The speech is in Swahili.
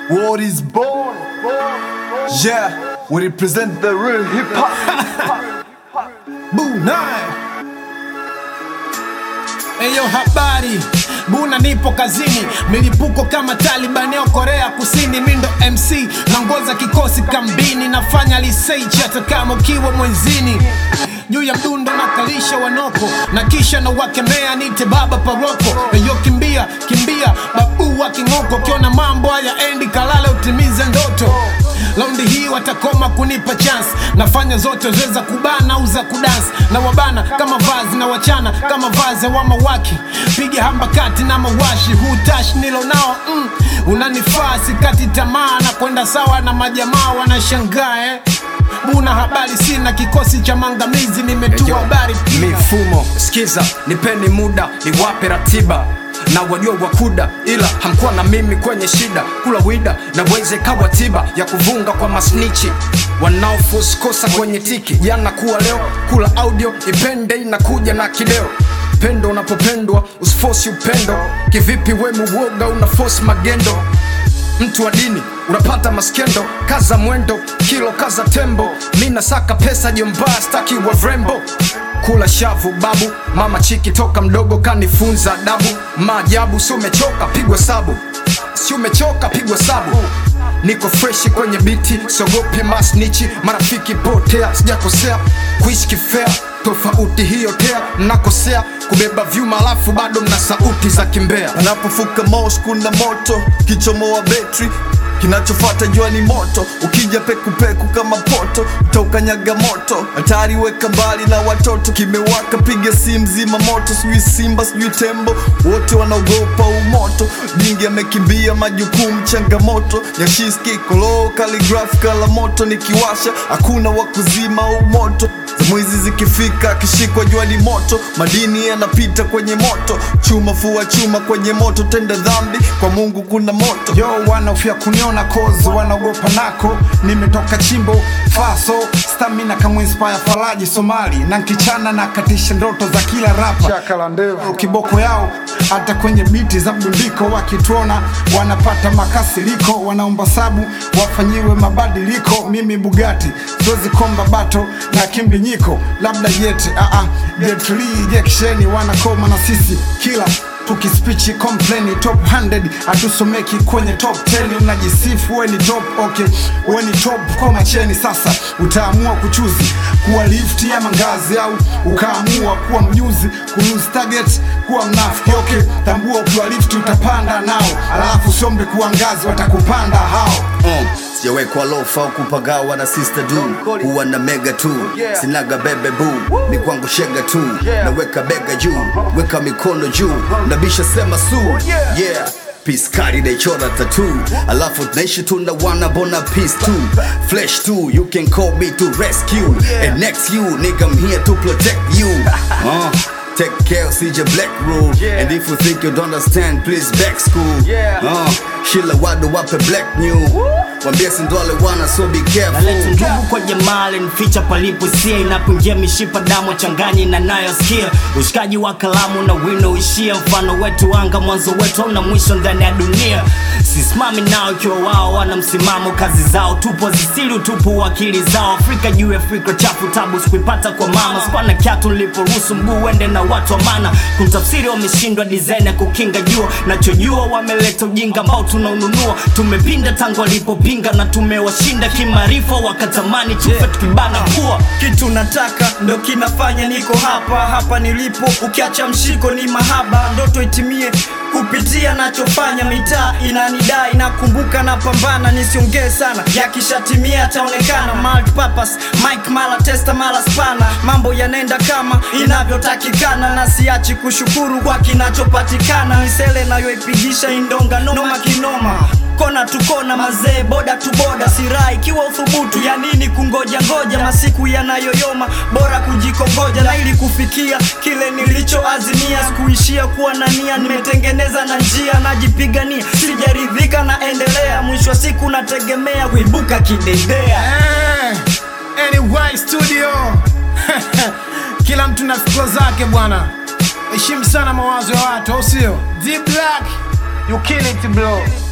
World is born. Yeah, we represent the real hip hop. Buna. Eyo habari, Buna nipo kazini. Milipuko kama Taliban ya Korea Kusini. Mindo MC, naongoza kikosi kambini. Nafanya research hata kama ukiwa mwenzini. Juu ya mdundo na kalisha wanoko. Na kisha na wakemea nite baba paroko. Eyo kimbia, kimbia, babu wa kingoko. Kiona mambo haya endi kalale utimize ndoto. Laundi hii watakoma kunipa chance. Nafanya zote zweza kubana uza kudance. Na wabana kama vazi na wachana kama vazi wa mawaki. Piga hambakati na mawashi. Hutash nilo nao unanifaa sikati tamaa. Na kwenda sawa na majamaa wanashangaa Buna habari sina kikosi cha mangamizi. Nimetua habari mifumo. Skiza, nipeni muda, niwape ratiba na wajua wakuda, ila hamkuwa na mimi kwenye shida. Kula wida na weze kawa tiba ya kuvunga kwa masnichi wanaoforce kosa kwenye tiki. Jana kuwa leo, kula audio ipende inakuja na kideo. Pendo unapopendwa usiforce upendo. Kivipi we muwoga unaforce magendo? Mtu wa dini unapata maskendo. Kaza mwendo, kilo kaza tembo. Mina saka pesa jomba staki wa vrembo. Kula shavu babu, mama chiki toka mdogo kanifunza adabu. Maajabu, si umechoka pigwa sabu. Si umechoka pigwa sabu. Niko freshi kwenye biti, sogopi masnichi. Marafiki potea, sijakosea. Kuishi kifea, tofauti hiyo tea. Mnakosea, kubeba vyuma alafu bado mna sauti za kimbea. Anapofuka mosh kuna moto, kichomoa betri. Kinachofata jua ni moto, ukija peku peku kama poto utakanyaga moto. Hatari weka mbali na watoto, kimewaka piga simu zima moto. Sijui simba sijui tembo, wote wanaogopa umoto. Jingi amekimbia majukumu changamoto. Yashiski kolo calligraph kala moto. Nikiwasha hakuna wakuzima umoto. Mwizi zikifika kishikwa jua ni moto. Madini yanapita kwenye moto. Chuma fua chuma kwenye moto. Tenda dhambi kwa Mungu kuna moto. Yo wanaofia kuniona kozo wanaogopa nako. Nimetoka chimbo faso. Stamina kama inspire Falaji Somali. Na nkichana na katisha ndoto za kila rapa. Chakala ndevu Kiboko yao hata kwenye biti za mdundiko. Wakituona wanapata makasiriko. Wanaomba sabu wafanyiwe mabadiliko. Mimi Bugatti siwezi komba bato na kimbi nyiko. Labda yeti Jet Li Jeksheni wanakoma na sisi kila tukispichi complaini. Top 100 atusomeki kwenye top 10. Unajisifu we ni top, okay we ni top kwa macheni. Sasa utaamua kuchuzi kuwa lifti ya mangazi au ukaamua kuwa mjuzi. Kulose target kuwa mnafiki, okay tambua ukiwa lifti utapanda nao. Alafu sombe kuwa ngazi watakupanda hao. Sijawekwa lofa au kupagawa na sister du. Huwa na mega tu, sinaga bebe boo. Ni kwangu shega tu, naweka bega juu. Weka mikono juu, nabisha sema su. Yeah, peace kari they chora tattoo. Alafu tunaishi tunawana bona peace too. Flesh too, you can call me to rescue. And next you, nigga I'm here to protect you. Take care, CJ Black rule. And if you think you don't understand, please back school. Shila wadu wape black new. Wambia sindwale wana so be careful. Naleta ndugu kwa jamali nificha palipo sia. Inapungia mishipa damu changanyi na nayo skia. Ushikaji wa kalamu na wino ishia. Mfano wetu anga mwanzo wetu hauna mwisho ndani ya dunia. Sisimami nao ikiwa wao wana msimamo. Kazi zao tupo zisiri utupu wakili zao. Afrika juu ya Afrika chafu tabu sikuipata kwa mama. Sipana kiatu niliporuhusu mguu wende na watu wa maana. Kumtafsiri wameshindwa design ya kukinga jua. Nachojua wameleta ujinga ambao tunaununua. Tumepinda tangu walipopinga na tumewashinda kimaarifa. Wakatamani tufe tukibana kuwa. Kitu nataka ndo kinafanya niko hapa nilipo. Ukiacha mshiko ni mahaba. Ndoto itimie kupitia nachofanya. Mitaa inanidai nakumbuka na pambana. Nisiongee sana yakishatimia taonekana. Multipurpose Mike mala testa mala spana. Mambo yanenda kama inavyotakikana. Na siachi kushukuru kwa kinachopatikana. Misele nayoipigisha indonga noma kinoma. Kona tukona mazee boda tu boda. Sirai kiwa uthubutu ya nini kungoja ngoja. Masiku yanayoyoma bora kujikongoja. Na ili kufikia kile nilichoazimia. Sikuishia kuwa na nia, nimetengeneza na njia. Najipigania, sijaridhika naendelea. Mwisho wa siku nategemea kuibuka kidedea. Anyway studio kila mtu na fikra zake bwana. Heshimu sana mawazo ya watu, au sio? D Black, you kill it bro.